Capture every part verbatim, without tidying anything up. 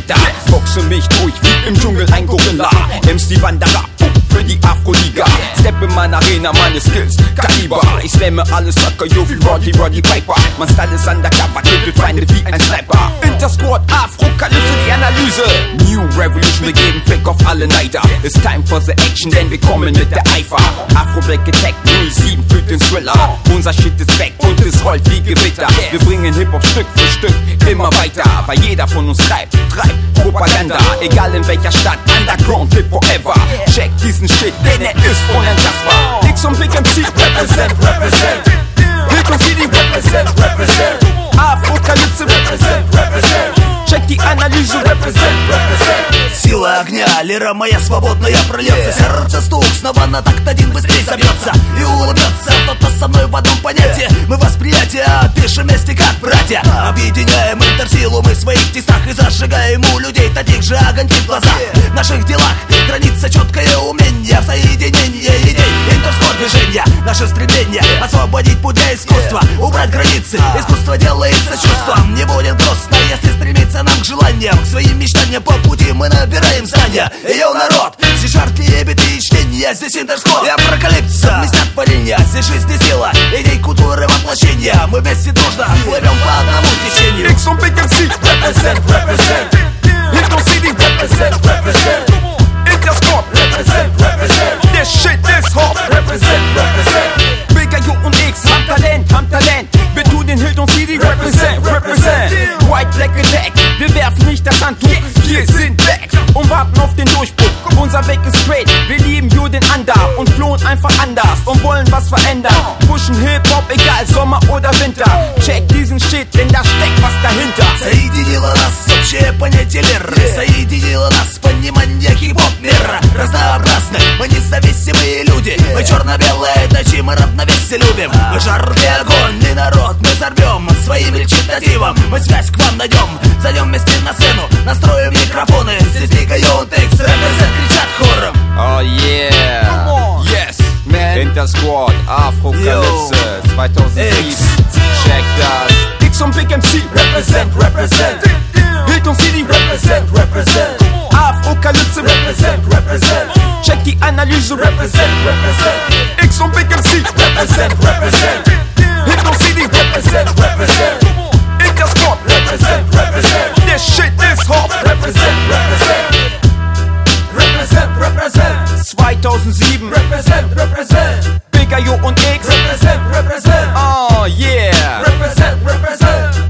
Wetter. Boxe mich durch wie im Dschungel ein Gorilla. M C Wanderer für die Afro-Liga. Step in meine Arena, meine Skills, Kaliber. Ich slamme alles, Sucker, yo, wie Roddy, Roddy Piper. Mein Style ist undercover, tötet Feinde wie ein Sniper. Intersquad, Afro-Kalypso, die Analyse. New Revolution, wir geben Fick auf alle Neider. It's time for the action, denn wir kommen mit der Eifer. Afro-Black Attack null sieben fühlt den Thriller. Unser Shit ist weg und es rollt wie Gewitter. Wir bringen Hip-Hop Stück für Stück immer weiter, weil jeder von uns treibt, treibt Propaganda. Egal in welcher Stadt, Underground, live forever. Check diesen Shit, denn er ist unantastbar. Nix und Big M C, represent, represent. Hilton City, represent, represent. Afro-Kalypso, represent, represent. Check die Analyse, represent, represent. Сила огня, лира моя свободная прольется. Сердце стук, снова на такт один быстрее забьется. И улыбнется кто-то со мной в одном понятии. Мы восприятие пишем вместе как братья. Объединяем интерсилу мы в своих тестах и зажигаем у людей таких же огоньки в глазах. В наших делах граница четкое умение в соединении идей, интерскор движения. Наше стремление освободить путь для искусства, убрать границы. Искусство делается чувством. Не будет грустно, если стремиться нам к желаниям, к своим мечтаниям по пути мы набираем знания. Йоу, народ, здесь жаркие биты и чтения, здесь интерскор, я прокалипсо, места творения, здесь жизнь и сила, идей культуры воплощения. Мы вместе дружно плывем по одному течению. Nix und Big M C, represent, represent. Hilton City, represent, represent. Intersquad, represent, represent. This shit is hot, represent, represent. Bigger Jo und X, haben Talent, haben Talent. Wir tun den Hilton City, represent, represent. White Black Attack, wir werfen nicht das Handtuch. Wir sind back und warten auf den Durchbruch. Unser Weg ist straight, wir lieben You den Under und flohen einfach anders und wollen was verändern. Pushen Hip-Hop, egal Sommer oder Winter. Check diesen Shit, denn da steckt was dahinter. Соединило нас общее понятие лиры. Соединило нас понимание хип-хоп мира. Разнообразны, мы независимые люди. Мы черно-белые ночи, мы равновесие любим. Мы жаркий огонь и народ мы взорвем своим речитативом. Мы связь к вам найдем, зайдем вместе на сцену, настроим микрофоны. Здесь Лига Йоу Текс, репрезент кричат хором. Oh yeah, yes, man. Intersquad, Afro-Kalypso, zweitausendsieben. Check das. X und Big M C, represent, represent. Hilton City, represent, represent. Afro-Kalypso, represent, represent. Check die Analyse, represent, represent. X und Big M C, represent, represent. Hilton City, represent, represent. Intersquad, represent, represent. This shit is hot, represent, represent. Represent, represent. zweitausendsieben, represent, represent. Bigger Jo und X, represent, represent. Oh yeah, represent, represent.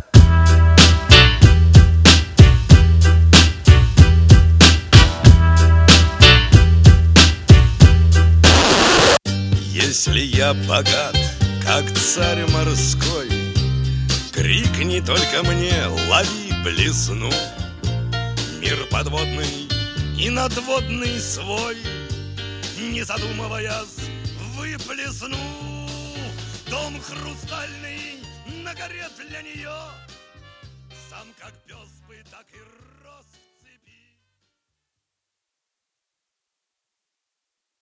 Если я богат, как царь морской, крикни только мне, лови блесну. Мир подводный и надводный свой, не задумываясь, выплесну. Дом хрустальный на горе для нее, сам как пес бы, так и